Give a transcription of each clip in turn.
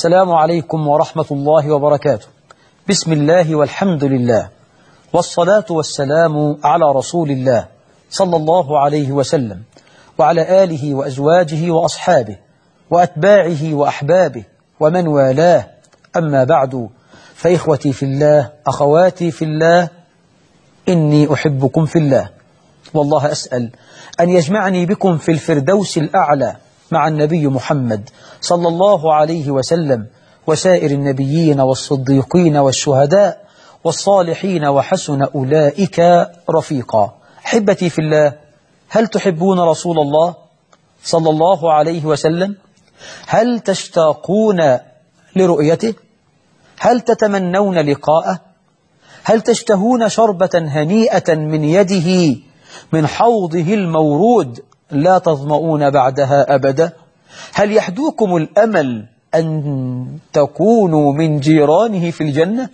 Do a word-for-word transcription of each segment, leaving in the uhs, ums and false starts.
السلام عليكم ورحمة الله وبركاته. بسم الله والحمد لله، والصلاة والسلام على رسول الله صلى الله عليه وسلم، وعلى آله وأزواجه وأصحابه وأتباعه وأحبابه ومن والاه. أما بعد، فإخوتي في الله، أخواتي في الله، إني أحبكم في الله، والله أسأل أن يجمعني بكم في الفردوس الأعلى مع النبي محمد صلى الله عليه وسلم وسائر النبيين والصديقين والشهداء والصالحين وحسن أولئك رفيقا. أحبتي في الله، هل تحبون رسول الله صلى الله عليه وسلم؟ هل تشتاقون لرؤيته؟ هل تتمنون لقاءه؟ هل تشتهون شربة هنيئة من يده من حوضه المورود لا تظمؤون بعدها أبدا؟ هل يحدوكم الأمل أن تكونوا من جيرانه في الجنة؟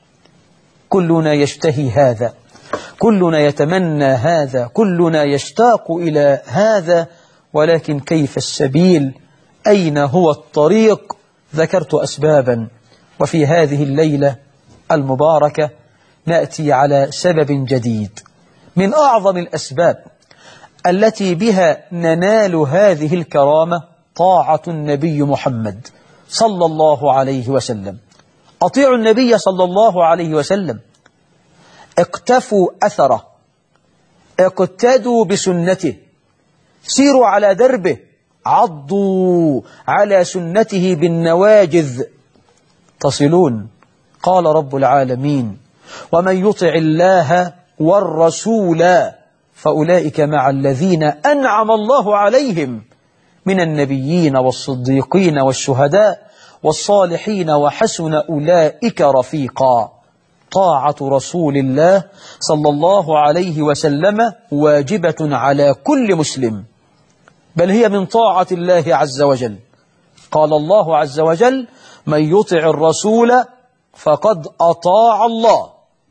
كلنا يشتهي هذا، كلنا يتمنى هذا، كلنا يشتاق إلى هذا، ولكن كيف السبيل؟ أين هو الطريق؟ ذكرت أسبابا، وفي هذه الليلة المباركة نأتي على سبب جديد من أعظم الأسباب التي بها ننال هذه الكرامة: طاعة النبي محمد صلى الله عليه وسلم. أطيعوا النبي صلى الله عليه وسلم، اقتفوا أثره، اقتدوا بسنته، سيروا على دربه، عضوا على سنته بالنواجذ تصلون. قال رب العالمين: ومن يطع الله والرسول فأولئك مع الذين أنعم الله عليهم من النبيين والصديقين والشهداء والصالحين وحسن أولئك رفيقا. طاعة رسول الله صلى الله عليه وسلم واجبة على كل مسلم، بل هي من طاعة الله عز وجل. قال الله عز وجل: من يطع الرسول فقد أطاع الله.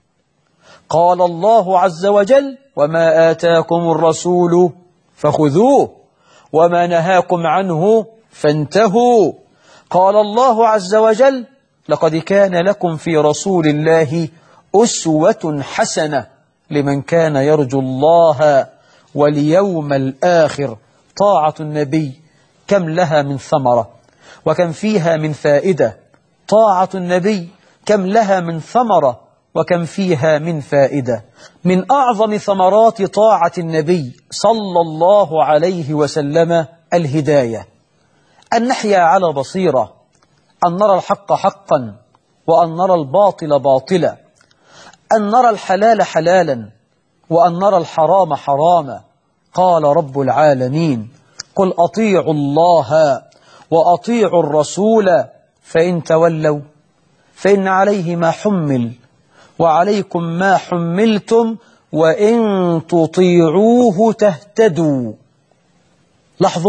قال الله عز وجل: وما آتاكم الرسول فخذوه وما نهاكم عنه فانتهوا. قال الله عز وجل: لقد كان لكم في رسول الله أسوة حسنة لمن كان يرجو الله واليوم الآخر. طاعة النبي كم لها من ثمرة وكم فيها من فائدة. طاعة النبي كم لها من ثمرة وكم فيها من فائدة. من أعظم ثمرات طاعة النبي صلى الله عليه وسلم الهداية، أن نحيا على بصيرة، أن نرى الحق حقا وأن نرى الباطل باطلا، أن نرى الحلال حلالا وأن نرى الحرام حراما. قال رب العالمين: قل أطيعوا الله وأطيعوا الرسول فإن تولوا فإن عليه ما حمل وعليكم ما حملتم وإن تطيعوه تهتدوا. لاحظوا: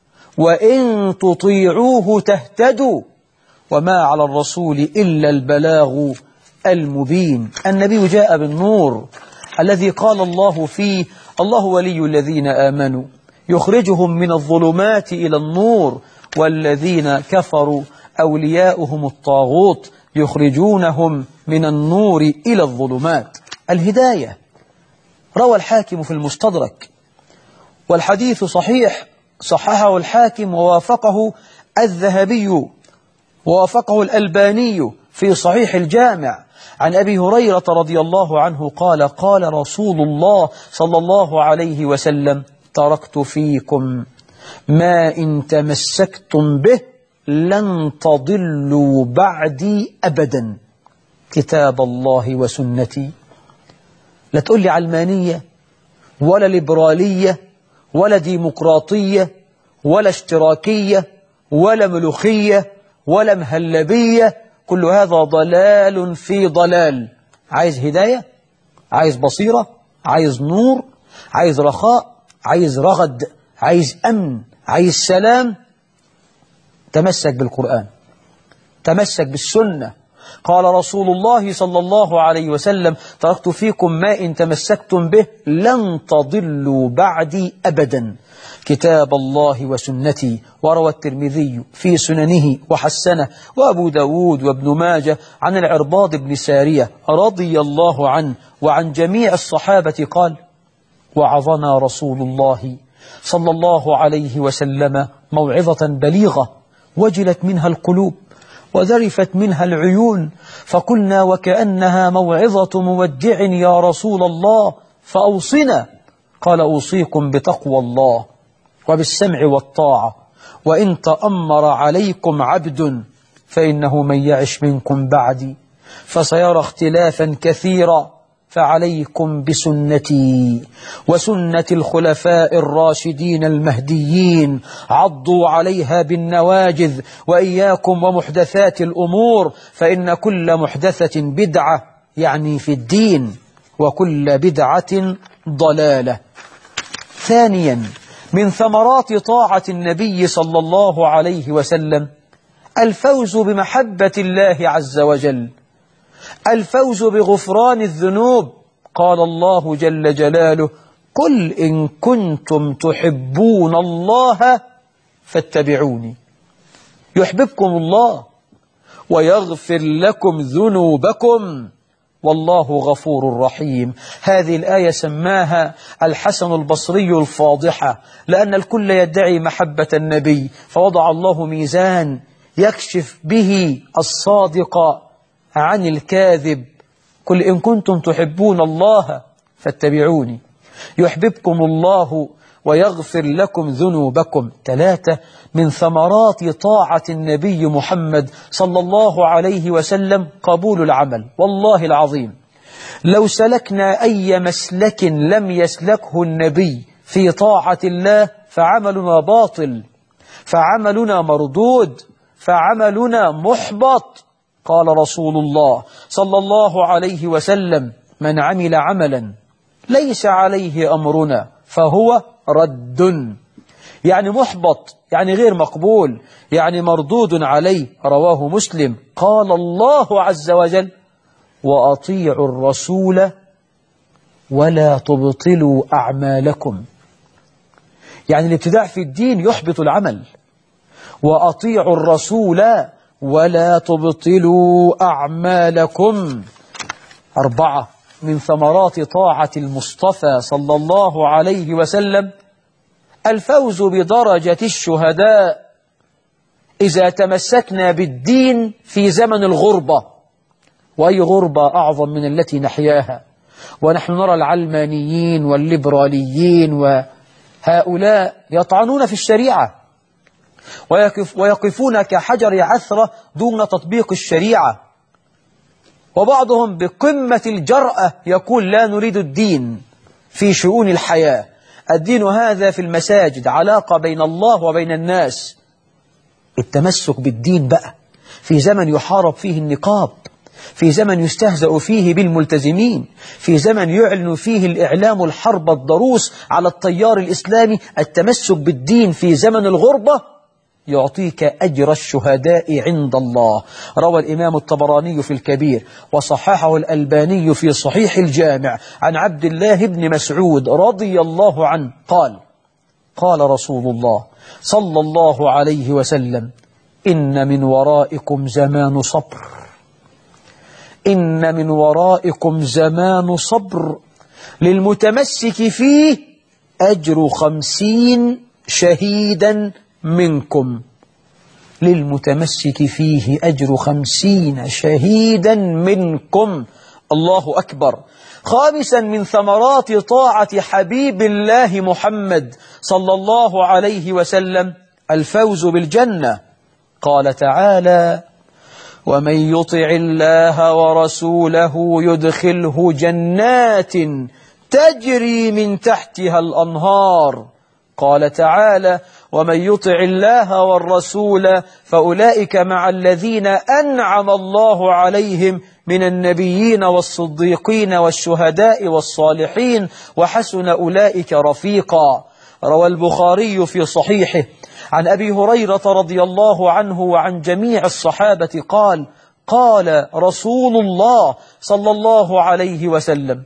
وإن تطيعوه تهتدوا، وما على الرسول إلا البلاغ المبين. النبي جاء بالنور الذي قال الله فيه: الله ولي الذين آمنوا يخرجهم من الظلمات إلى النور والذين كفروا أولياؤهم الطاغوت يخرجونهم من النور إلى الظلمات. الهداية. روى الحاكم في المستدرك، والحديث صحيح، صححه الحاكم ووافقه الذهبي ووافقه الألباني في صحيح الجامع، عن أبي هريرة رضي الله عنه قال: قال رسول الله صلى الله عليه وسلم: تركت فيكم ما إن تمسكتم به لن تضلوا بعدي أبدا، كتاب الله وسنتي. لا تقول لي علمانية ولا ليبرالية ولا ديمقراطية ولا اشتراكية ولا ملوخية ولا مهلبية، كل هذا ضلال في ضلال. عايز هداية، عايز بصيرة، عايز نور، عايز رخاء، عايز رغد، عايز أمن، عايز سلام، تمسك بالقرآن، تمسك بالسنة، قال رسول الله صلى الله عليه وسلم: تركت فيكم ما إن تمسكتم به لن تضلوا بعدي أبدا، كتاب الله وسنتي. وروى الترمذي في سننه وحسنه، وأبو داود وابن ماجه عن العرباض بن سارية رضي الله عنه وعن جميع الصحابة قال: وعظنا رسول الله صلى الله عليه وسلم موعظة بليغة وجلت منها القلوب وذرفت منها العيون، فقلنا وكأنها موعظة مودع يا رسول الله، فأوصنا. قال: أوصيكم بتقوى الله وبالسمع والطاعة، وإن تأمر عليكم عبد فإنه من يعش منكم بعدي فسيرى اختلافا كثيرا، فعليكم بسنتي وسنة الخلفاء الراشدين المهديين، عضوا عليها بالنواجذ، وإياكم ومحدثات الأمور، فإن كل محدثة بدعة، يعني في الدين، وكل بدعة ضلالة. ثانيا، من ثمرات طاعة النبي صلى الله عليه وسلم الفوز بمحبة الله عز وجل، الفوز بغفران الذنوب. قال الله جل جلاله: قل إن كنتم تحبون الله فاتبعوني يحببكم الله ويغفر لكم ذنوبكم والله غفور رحيم. هذه الآية سماها الحسن البصري الفاضحة، لأن الكل يدعي محبة النبي، فوضع الله ميزان يكشف به الصادق عن الكاذب. قل إن كنتم تحبون الله فاتبعوني يحببكم الله ويغفر لكم ذنوبكم. ثلاثة، من ثمرات طاعة النبي محمد صلى الله عليه وسلم قبول العمل. والله العظيم لو سلكنا أي مسلك لم يسلكه النبي في طاعة الله فعملنا باطل، فعملنا مردود، فعملنا محبط. قال رسول الله صلى الله عليه وسلم: من عمل عملا ليس عليه أمرنا فهو رد، يعني محبط، يعني غير مقبول، يعني مردود عليه. رواه مسلم. قال الله عز وجل: وأطيعوا الرسول ولا تبطلوا أعمالكم، يعني الابتداع في الدين يحبط العمل. وأطيعوا الرسول ولا تبطلوا أعمالكم. أربعة، من ثمرات طاعة المصطفى صلى الله عليه وسلم الفوز بدرجة الشهداء إذا تمسكنا بالدين في زمن الغربة. وأي غربة أعظم من التي نحياها؟ ونحن نرى العلمانيين والليبراليين وهؤلاء يطعنون في الشريعة ويقف ويقفون كحجر عثرة دون تطبيق الشريعة، وبعضهم بقمة الجرأة يقول: لا نريد الدين في شؤون الحياة، الدين هذا في المساجد، علاقة بين الله وبين الناس. التمسك بالدين بقى في زمن يحارب فيه النقاب، في زمن يستهزأ فيه بالملتزمين، في زمن يعلن فيه الإعلام الحرب الضروس على التيار الإسلامي. التمسك بالدين في زمن الغربة يعطيك أجر الشهداء عند الله. روى الإمام الطبراني في الكبير وصححه الألباني في صحيح الجامع عن عبد الله بن مسعود رضي الله عنه قال: قال رسول الله صلى الله عليه وسلم: إن من ورائكم زمان صبر، إن من ورائكم زمان صبر للمتمسك فيه أجر خمسين شهيدا منكم، للمتمسك فيه أجر خمسين شهيدا منكم. الله أكبر. خامسا، من ثمرات طاعة حبيب الله محمد صلى الله عليه وسلم الفوز بالجنة. قال تعالى: ومن يطع الله ورسوله يدخله جنات تجري من تحتها الأنهار. قال تعالى: ومن يطع الله والرسول فأولئك مع الذين أنعم الله عليهم من النبيين والصديقين والشهداء والصالحين وحسن أولئك رفيقا. روى البخاري في صحيحه عن أبي هريرة رضي الله عنه وعن جميع الصحابة قال: قال رسول الله صلى الله عليه وسلم: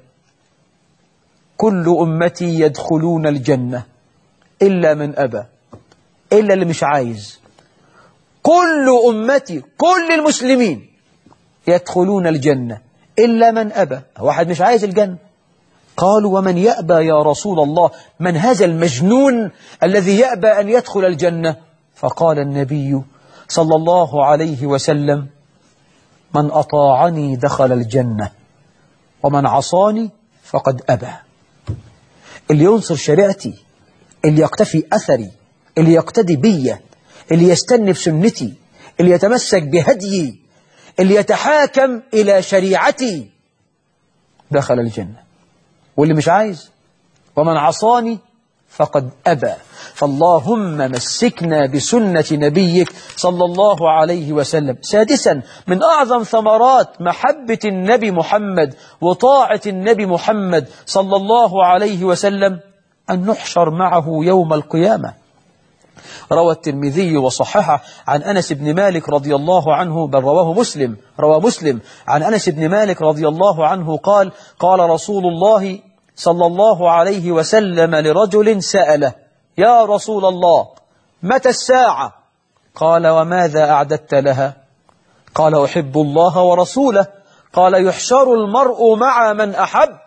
كل أمتي يدخلون الجنة إلا من أبى، إلا اللي مش عايز. كل أمتي، كل المسلمين يدخلون الجنة إلا من أبى، واحد مش عايز الجنة. قالوا: ومن يأبى يا رسول الله؟ من هذا المجنون الذي يأبى أن يدخل الجنة؟ فقال النبي صلى الله عليه وسلم: من أطاعني دخل الجنة، ومن عصاني فقد أبى. اللي ينصر شريعتي، اللي يقتفي أثري، اللي يقتدي بي، اللي يستنى بسنتي، اللي يتمسك بهديي، اللي يتحاكم إلى شريعتي، دخل الجنة. واللي مش عايز، ومن عصاني فقد أبى. فاللهم مسكنا بسنة نبيك صلى الله عليه وسلم. سادسا، من أعظم ثمرات محبة النبي محمد وطاعة النبي محمد صلى الله عليه وسلم أن نحشر معه يوم القيامة. روى الترمذي وصححه عن أنس بن مالك رضي الله عنه، بل رواه مسلم، روى مسلم عن أنس بن مالك رضي الله عنه قال: قال رسول الله صلى الله عليه وسلم لرجل سأله: يا رسول الله، متى الساعة؟ قال: وماذا أعددت لها؟ قال: أحب الله ورسوله. قال: يحشر المرء مع من أحب،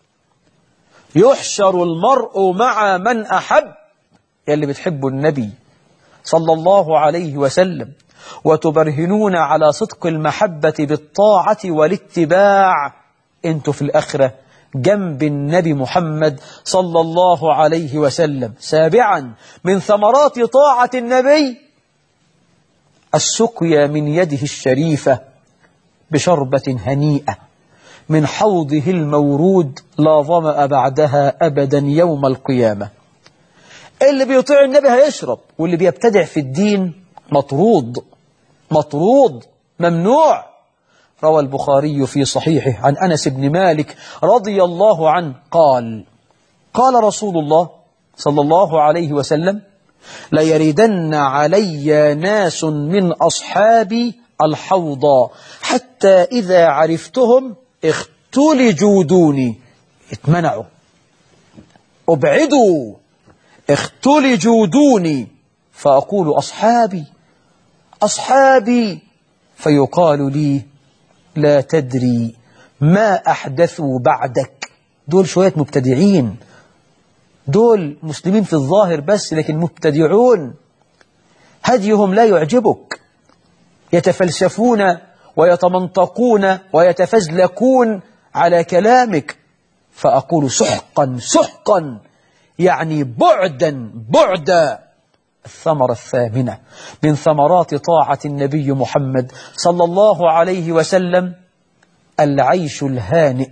يحشر المرء مع من أحب. يلي بتحبوا النبي صلى الله عليه وسلم وتبرهنون على صدق المحبة بالطاعة والاتباع، انتوا في الآخرة جنب النبي محمد صلى الله عليه وسلم. سابعا، من ثمرات طاعة النبي السقيا من يده الشريفة بشربة هنيئة من حوضه المورود لا ظمأ بعدها أبدا يوم القيامة. اللي بيطيع النبي هيشرب، واللي بيبتدع في الدين مطرود، مطرود، ممنوع. روى البخاري في صحيحه عن أنس بن مالك رضي الله عنه قال: قال رسول الله صلى الله عليه وسلم: ليردن علي ناس من أصحابي الحوض حتى إذا عرفتهم اختلجوا دوني، اتمنعوا، ابعدوا، اختلجوا دوني، فأقول: أصحابي أصحابي، فيقال لي: لا تدري ما أحدثوا بعدك. دول شوية مبتدعين، دول مسلمين في الظاهر بس لكن مبتدعون، هديهم لا يعجبك، يتفلسفون ويتمنطقون ويتفزلكون على كلامك. فأقول: سحقا سحقا، يعني بعدا بعدا. الثمرة الثامنة من ثمرات طاعة النبي محمد صلى الله عليه وسلم العيش الهانئ،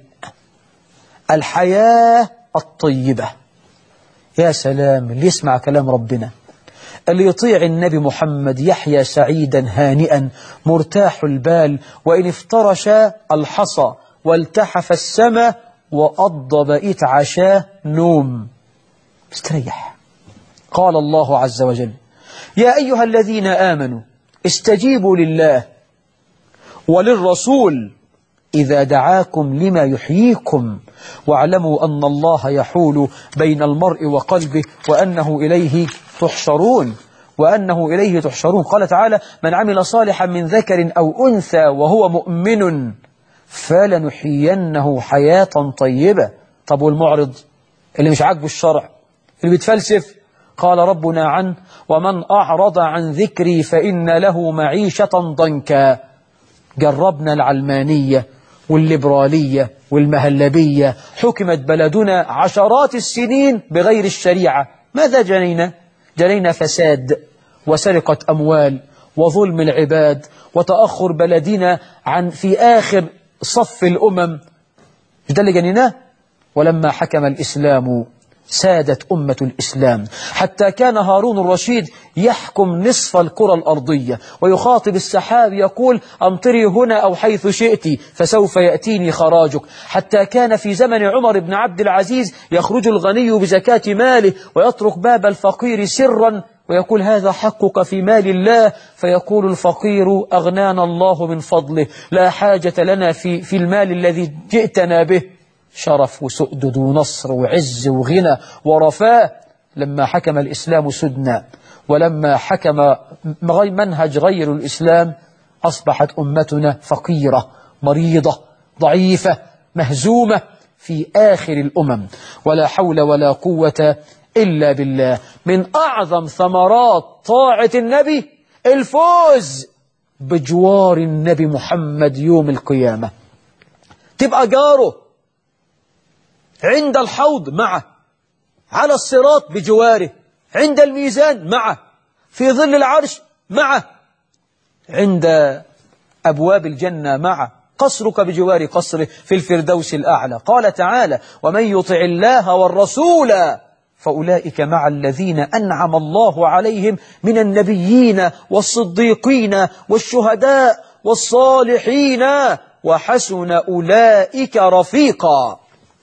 الحياة الطيبة. يا سلام اللي يسمع كلام ربنا، اللي يطيع النبي محمد يحيا سعيدا هانئا مرتاح البال، وإن افترش الحصى والتحف السماء وأض بقيت عشاه نوم، استريح. قال الله عز وجل: يا أيها الذين آمنوا استجيبوا لله وللرسول إذا دعاكم لما يحييكم واعلموا أن الله يحول بين المرء وقلبه وأنه إليه تحشرون، وأنه إليه تحشرون. قال تعالى: من عمل صالحا من ذكر أو أنثى وهو مؤمن فلنحيينه حياة طيبة. طب والمعرض اللي مش عاجبه الشرع، اللي بيتفلسف؟ قال ربنا عنه: ومن أعرض عن ذكري فإن له معيشة ضنكا. جربنا العلمانية والليبرالية والمهلبية، حكمت بلدنا عشرات السنين بغير الشريعة. ماذا جنينا؟ جنينا فساد وسرقة أموال وظلم العباد وتأخر بلدنا عن في آخر صف الأمم. ده اللي جنيناه. ولما حكم الإسلام سادت أمة الإسلام، حتى كان هارون الرشيد يحكم نصف الكرة الأرضية ويخاطب السحاب يقول: أمطري هنا أو حيث شئت فسوف يأتيني خراجك. حتى كان في زمن عمر بن عبد العزيز يخرج الغني بزكاة ماله ويترك باب الفقير سرا ويقول هذا حقك في مال الله، فيقول الفقير أغنانا الله من فضله، لا حاجة لنا في, في المال الذي جئتنا به. شرف وسؤدد ونصر وعز وغنى ورفاه. لما حكم الإسلام سدنا، ولما حكم منهج غير الإسلام، أصبحت أمتنا فقيرة مريضة ضعيفة مهزومة في آخر الأمم. ولا حول ولا قوة إلا بالله. من أعظم ثمرات طاعة النبي الفوز بجوار النبي محمد يوم القيامة. تبقى جاره عند الحوض معه، على الصراط بجواره، عند الميزان معه، في ظل العرش معه، عند أبواب الجنة معه، قصرك بجوار قصره في الفردوس الأعلى. قال تعالى ومن يطع الله والرسول فأولئك مع الذين أنعم الله عليهم من النبيين والصديقين والشهداء والصالحين وحسن أولئك رفيقا.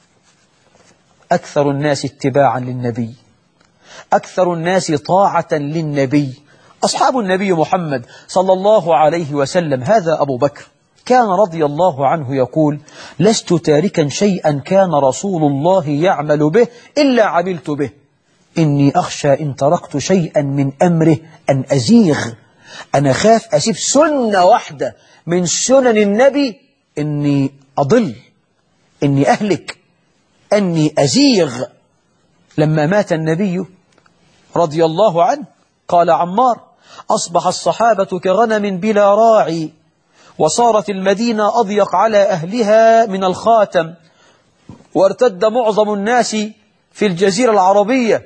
أكثر الناس اتباعا للنبي، أكثر الناس طاعة للنبي أصحاب النبي محمد صلى الله عليه وسلم. هذا أبو بكر كان رضي الله عنه يقول لست تاركا شيئا كان رسول الله يعمل به إلا عملت به، إني أخشى إن تركت شيئا من أمره أن أزيغ. أنا خاف أسيب سنة واحدة من سنن النبي إني أضل، إني أهلك، أني أزيغ. لما مات النبي رضي الله عنه قال عمار أصبح الصحابة كغنم بلا راعي، وصارت المدينة أضيق على أهلها من الخاتم، وارتد معظم الناس في الجزيرة العربية،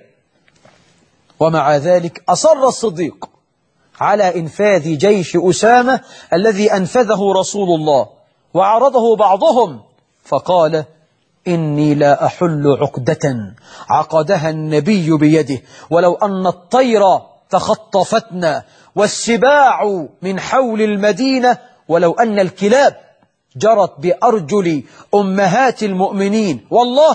ومع ذلك أصر الصديق على إنفاذ جيش أسامة الذي أنفذه رسول الله، وعرضه بعضهم فقال إني لا أحل عقدة عقدها النبي بيده، ولو أن الطير تخطفتنا والسباع من حول المدينة، ولو أن الكلاب جرت بأرجل أمهات المؤمنين، والله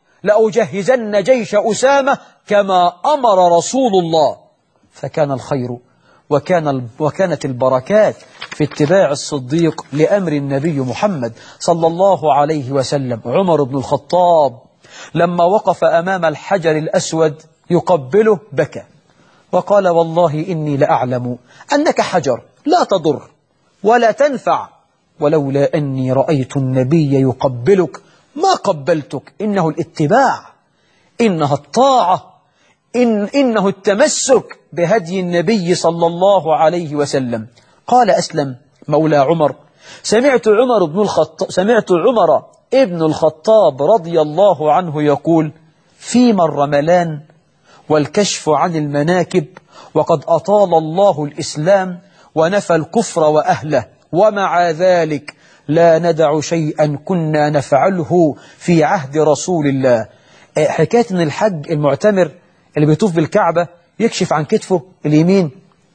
لأجهزن جيش أسامة كما أمر رسول الله. فكان الخير وكان وكانت البركات في اتباع الصديق لأمر النبي محمد صلى الله عليه وسلم. عمر بن الخطاب لما وقف أمام الحجر الأسود يقبله بكى وقال والله إني لأعلم أنك حجر لا تضر ولا تنفع، ولولا أني رأيت النبي يقبلك ما قبلتك. إنه الاتباع، إنها الطاعة، إن إنه التمسك بهدي النبي صلى الله عليه وسلم. قال أسلم مولى عمر سمعت عمر بن الخطاب سمعت عمر ابن الخطاب رضي الله عنه يقول فيما الرملان والكشف عن المناكب، وقد أطال الله الإسلام ونفى الكفر وأهله، ومع ذلك لا ندع شيئا كنا نفعله في عهد رسول الله. حكاية أن الحج المعتمر اللي بيطوف بالكعبة يكشف عن كتفه اليمين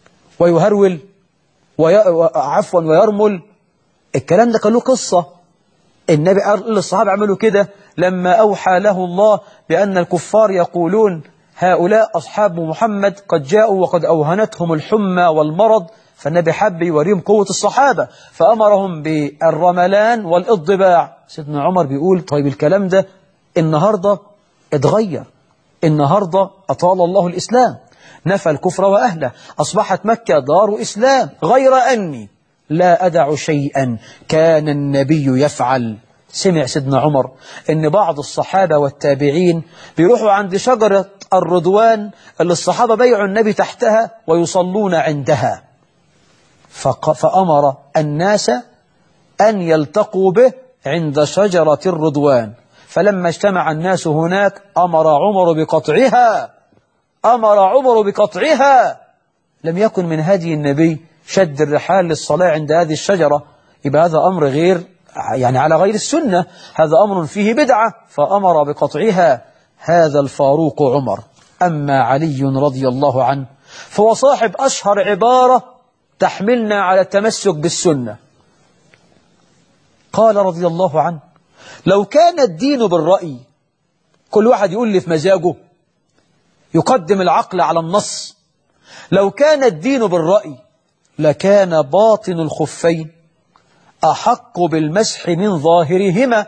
ويهرول وي... عفوا ويرمل، الكلام ده كان له قصة. النبي قال للصحابة عملوا كده لما أوحى له الله بأن الكفار يقولون هؤلاء أصحاب محمد قد جاءوا وقد أوهنتهم الحمى والمرض، فالنبي حب يوريهم قوة الصحابة فأمرهم بالرملان والإضباع. سيدنا عمر بيقول طيب الكلام ده النهاردة اتغير، النهاردة أطال الله الإسلام، نفى الكفر وأهله، أصبحت مكة دار إسلام، غير أني لا أدع شيئا كان النبي يفعل. سمع سيدنا عمر أن بعض الصحابة والتابعين بيروحوا عند شجرة الرضوان اللي الصحابة بيعوا النبي تحتها ويصلون عندها، فأمر الناس أن يلتقوا به عند شجرة الرضوان. فلما اجتمع الناس هناك أمر عمر بقطعها أمر عمر بقطعها لم يكن من هدي النبي شد الرحال للصلاة عند هذه الشجرة، يبقى هذا أمر غير يعني على غير السنة، هذا أمر فيه بدعة، فأمر بقطعها هذا الفاروق عمر. أما علي رضي الله عنه فهو صاحب أشهر عبارة تحملنا على التمسك بالسنة. قال رضي الله عنه لو كان الدين بالرأي، كل واحد يقول لي في مزاجه، يقدم العقل على النص، لو كان الدين بالرأي لكان باطن الخفين أحق بالمسح من ظاهرهما،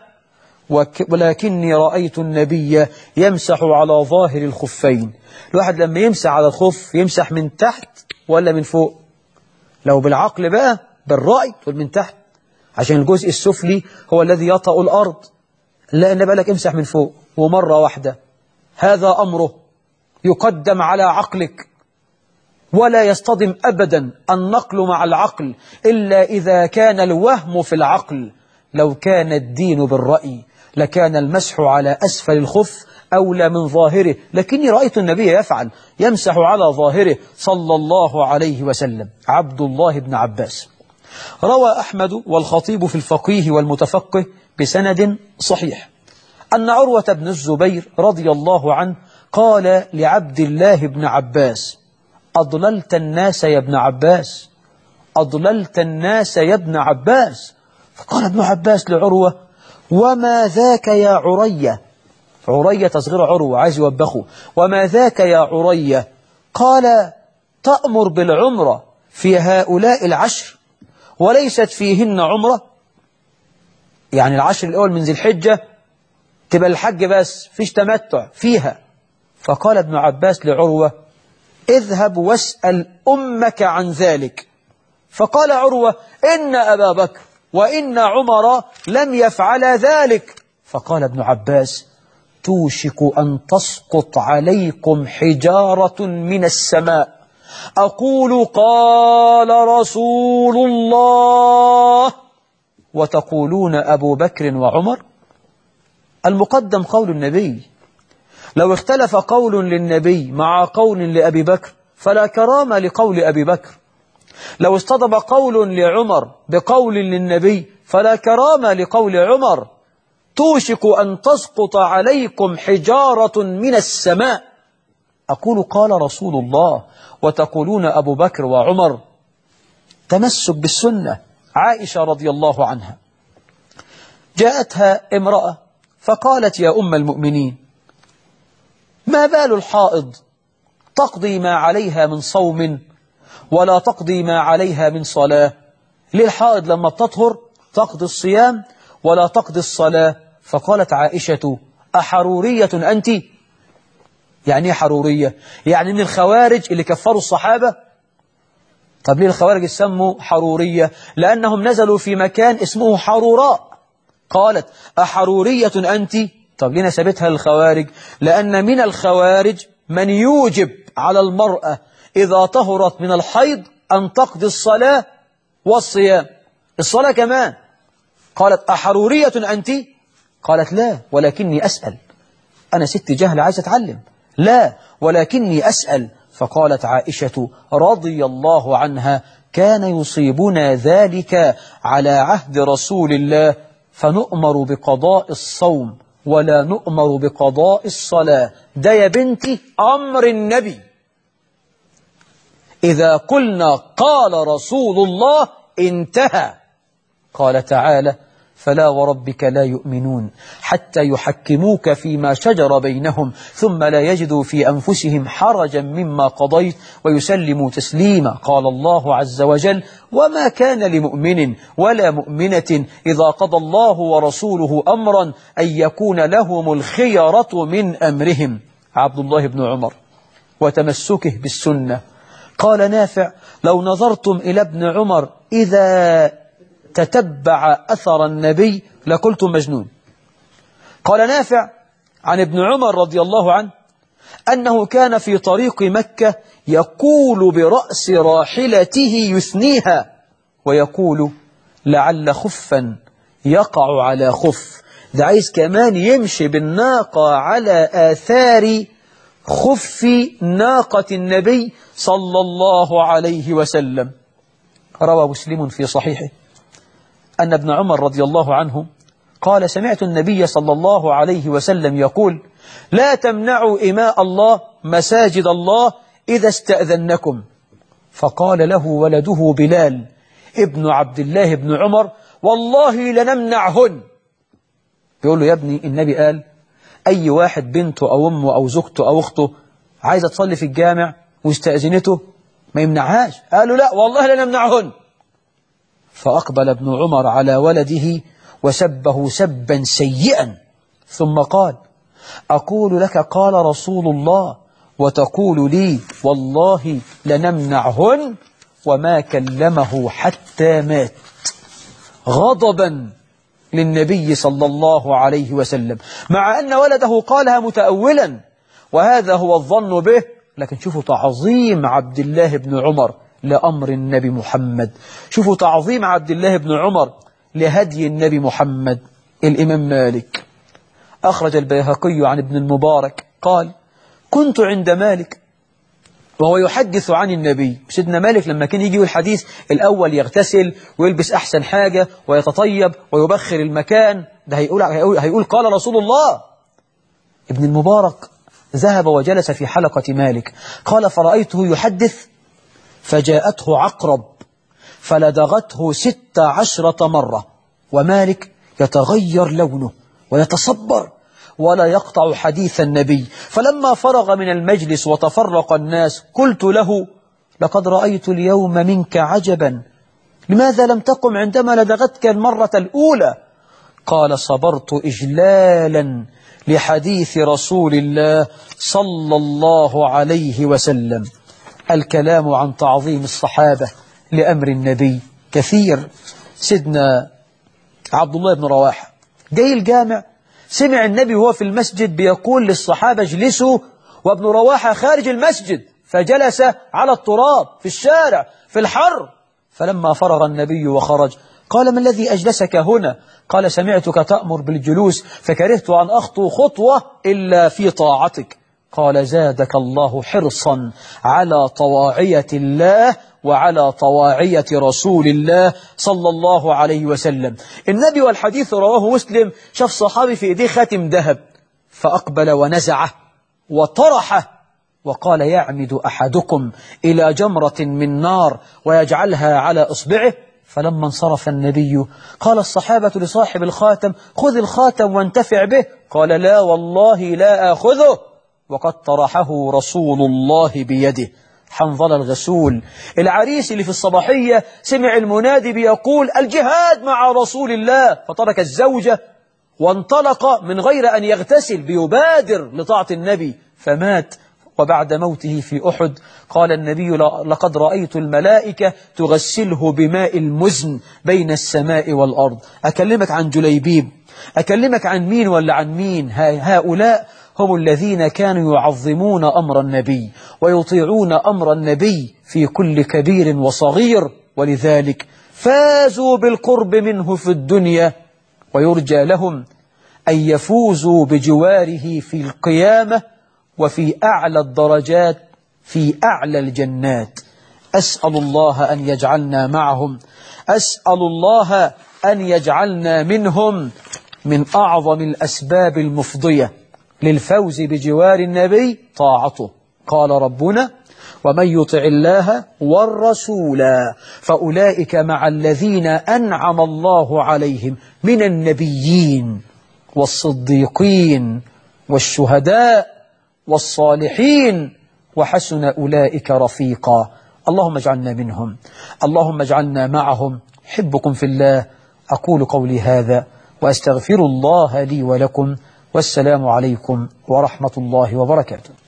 ولكني رأيت النبي يمسح على ظاهر الخفين. الواحد لما يمسح على الخف يمسح من تحت ولا من فوق؟ لو بالعقل بقى بالرأي تقول من تحت عشان الجزء السفلي هو الذي يطأ الأرض. لا، النبي قال لك امسح من فوق ومرة واحدة. هذا أمره يقدم على عقلك، ولا يصطدم أبدا النقل مع العقل إلا إذا كان الوهم في العقل. لو كان الدين بالرأي لكان المسح على أسفل الخف أولى من ظاهره، لكني رأيت النبي يفعل، يمسح على ظاهره صلى الله عليه وسلم. عبد الله بن عباس روى أحمد والخطيب في الفقيه والمتفقه بسند صحيح أن عروة بن الزبير رضي الله عنه قال لعبد الله بن عباس: أضللت الناس يا ابن عباس، أضللت الناس يا ابن عباس. فقال ابن عباس لعروة: وما ذاك يا عرية؟ عرية تصغير عروة، عايز يوبخه. وما ذاك يا عرية؟ قال: تأمر بالعمرة في هؤلاء العشر وليست فيهن عمرة؟ يعني العشر الأول من ذي الحجة تبقى الحج بس، فيش تمتع فيها. فقال ابن عباس لعروة: اذهب واسأل أمك عن ذلك. فقال عروة: إن أبا بكر وإن عمر لم يفعل ذلك. فقال ابن عباس: توشك أن تسقط عليكم حجارة من السماء أقول قال رسول الله وتقولون أبو بكر وعمر. المقدم قول النبي، لو اختلف قول للنبي مع قول لأبي بكر فلا كرامة لقول أبي بكر، لو اصطدم قول لعمر بقول للنبي فلا كرامة لقول عمر. توشك أن تسقط عليكم حجارة من السماء أقول قال رسول الله وتقولون أبو بكر وعمر. تمسك بالسنة. عائشة رضي الله عنها جاءتها امرأة فقالت: يا أم المؤمنين، ما بال الحائض تقضي ما عليها من صوم ولا تقضي ما عليها من صلاة؟ ليه الحائض لما بتطهر تقضي الصيام ولا تقضي الصلاة؟ فقالت عائشة: أحرورية أنت؟ يعني ايه حرورية؟ يعني من الخوارج اللي كفروا الصحابة. طب ليه الخوارج يسموا حرورية؟ لأنهم نزلوا في مكان اسمه حروراء. قالت: أحرورية أنت؟ طب ليه نسبتها للخوارج؟ لأن من الخوارج من يوجب على المرأة إذا طهرت من الحيض أن تقضي الصلاة والصيام، الصلاة كمان. قالت: أحرورية أنت؟ قالت: لا، ولكني أسأل، أنا ست جهل عايزة أتعلم، لا ولكني أسأل. فقالت عائشة رضي الله عنها: كان يصيبنا ذلك على عهد رسول الله فنؤمر بقضاء الصوم ولا نؤمر بقضاء الصلاة. ده يا بنتي أمر النبي. إذا قلنا قال رسول الله انتهى. قال تعالى: فلا وربك لا يؤمنون حتى يحكموك فيما شجر بينهم ثم لا يجدوا في أنفسهم حرجا مما قضيت ويسلموا تسليما. قال الله عز وجل: وما كان لمؤمن ولا مؤمنة إذا قضى الله ورسوله أمرا أن يكون لهم الخيرة من أمرهم. عبد الله بن عمر وتمسكه بالسنة. قال نافع: لو نظرتم إلى ابن عمر إذا تتبع أثر النبي لقلت مجنون. قال نافع عن ابن عمر رضي الله عنه أنه كان في طريق مكة يقول برأس راحلته يثنيها ويقول: لعل خفا يقع على خف. ده عايز كمان يمشي بالناقة على آثار خف ناقة النبي صلى الله عليه وسلم. روى مسلم في صحيحه أن ابن عمر رضي الله عنه قال: سمعت النبي صلى الله عليه وسلم يقول: لا تمنعوا إماء الله مساجد الله إذا استأذنكم. فقال له ولده بلال ابن عبد الله بن عمر: والله لنمنعهن. بيقول له: يا ابني النبي قال أي واحد بنته أو أمه أو زوجته أو أخته عايزة تصلي في الجامع واستأذنته ما يمنعهاش. قالوا لا والله لا نمنعهن. فأقبل ابن عمر على ولده وسبه سبا سيئا، ثم قال: أقول لك قال رسول الله وتقول لي والله لنمنعهن، وما كلمه حتى مات، غضبا للنبي صلى الله عليه وسلم، مع أن ولده قالها متأولا، وهذا هو الظن به. لكن شوفوا تعظيم عبد الله بن عمر لأمر النبي محمد، شوفوا تعظيم عبد الله بن عمر لهدي النبي محمد. الإمام مالك أخرج البيهقي عن ابن المبارك قال: كنت عند مالك وهو يحدث عن النبي. سيدنا مالك لما كان يجي الحديث الأول يغتسل ويلبس أحسن حاجة ويتطيب ويبخر المكان، ده هيقول, هيقول, هيقول قال رسول الله. ابن المبارك ذهب وجلس في حلقة مالك، قال: فرأيته يحدث فجاءته عقرب فلدغته ست عشرة مرة، ومالك يتغير لونه ويتصبر ولا يقطع حديث النبي. فلما فرغ من المجلس وتفرق الناس قلت له: لقد رأيت اليوم منك عجبا، لماذا لم تقم عندما لدغتك المرة الأولى؟ قال: صبرت إجلالا لحديث رسول الله صلى الله عليه وسلم. الكلام عن تعظيم الصحابة لأمر النبي كثير. سيدنا عبد الله بن رواحة جاي الجامع، سمع النبي وهو في المسجد بيقول للصحابة اجلسوا، وابن رواحة خارج المسجد، فجلس على التراب في الشارع في الحر. فلما فرغ النبي وخرج قال: ما الذي أجلسك هنا؟ قال: سمعتك تأمر بالجلوس فكرهت أن أخطو خطوة إلا في طاعتك. قال: زادك الله حرصا على طواعية الله وعلى طواعية رسول الله صلى الله عليه وسلم. النبي والحديث رواه مسلم شاف صحابي في إيديه خاتم ذهب، فأقبل ونزعه وطرحه وقال: يعمد أحدكم إلى جمرة من نار ويجعلها على إصبعه. فلما انصرف النبي قال الصحابة لصاحب الخاتم: خذ الخاتم وانتفع به. قال: لا والله لا آخذه، وقد طرحه رسول الله بيده. حنظل الغسول العريس اللي في الصباحية سمع المنادي بيقول: الجهاد مع رسول الله، فترك الزوجة وانطلق من غير أن يغتسل بيبادر لطاعة النبي فمات. وبعد موته في أحد قال النبي: لقد رأيت الملائكة تغسله بماء المزن بين السماء والأرض. أكلمك عن جليبيب، أكلمك عن مين ولا عن مين؟ هؤلاء هم الذين كانوا يعظمون أمر النبي ويطيعون أمر النبي في كل كبير وصغير، ولذلك فازوا بالقرب منه في الدنيا، ويرجى لهم أن يفوزوا بجواره في القيامة وفي أعلى الدرجات في أعلى الجنات. أسأل الله أن يجعلنا معهم، أسأل الله أن يجعلنا منهم. من أعظم الأسباب المفضية للفوز بجوار النبي طاعته. قال ربنا: ومن يطع الله والرسول فأولئك مع الذين أنعم الله عليهم من النبيين والصديقين والشهداء والصالحين وحسن أولئك رفيقا. اللهم اجعلنا منهم، اللهم اجعلنا معهم. حبكم في الله. أقول قولي هذا وأستغفر الله لي ولكم، والسلام عليكم ورحمة الله وبركاته.